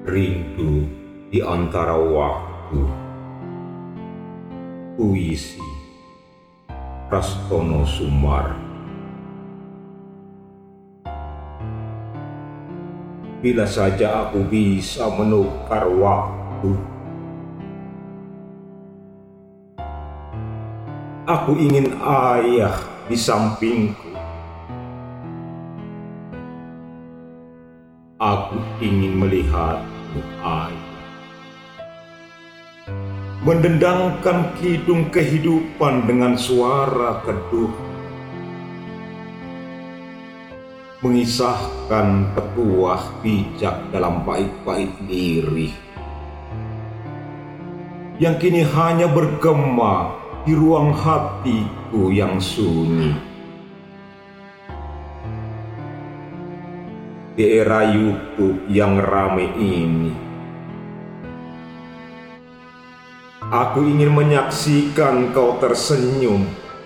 Rindu di antara waktu. Puisi Prastono Sumar. Bila saja aku bisa menukar waktu, aku ingin ayah di sampingku. Aku ingin melihatmu, ayah, mendendangkan kidung kehidupan dengan suara teduh, mengisahkan petuah bijak dalam bait-bait lirih yang kini hanya bergema di ruang hatiku yang sunyi. Di era YouTube yang ramai ini, aku ingin menyaksikan kau tersenyum,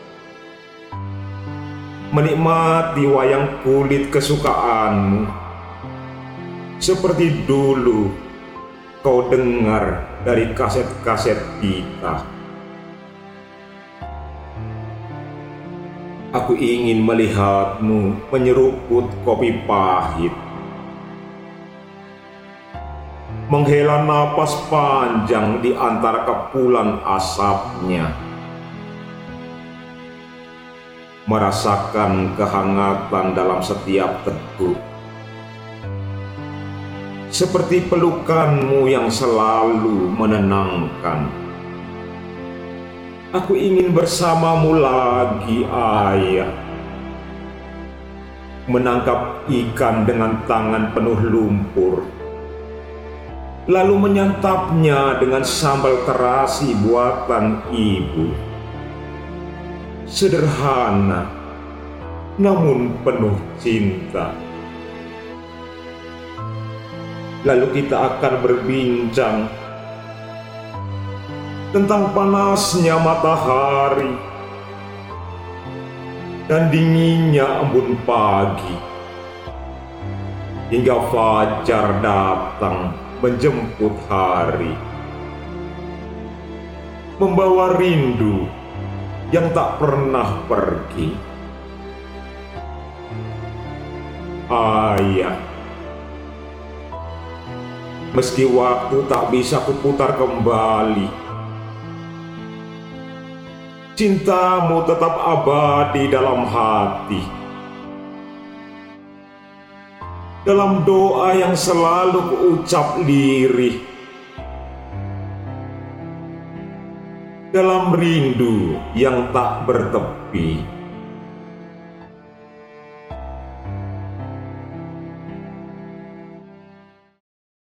menikmati wayang kulit kesukaanmu, seperti dulu kau dengar dari kaset-kaset kita. Aku ingin melihatmu menyeruput kopi pahit, menghela napas panjang di antara kepulan asapnya, merasakan kehangatan dalam setiap teguk, seperti pelukanmu yang selalu menenangkan. Aku ingin bersamamu lagi, ayah, menangkap ikan dengan tangan penuh lumpur, lalu menyantapnya dengan sambal terasi buatan ibu. Sederhana, namun penuh cinta. Lalu kita akan berbincang tentang panasnya matahari dan dinginnya embun pagi, hingga fajar datang menjemput hari, membawa rindu yang tak pernah pergi. Ayah, meski waktu tak bisa kuputar kembali, cintamu tetap abadi dalam hati. Dalam doa yang selalu kuucap lirih, dalam rindu yang tak bertepi.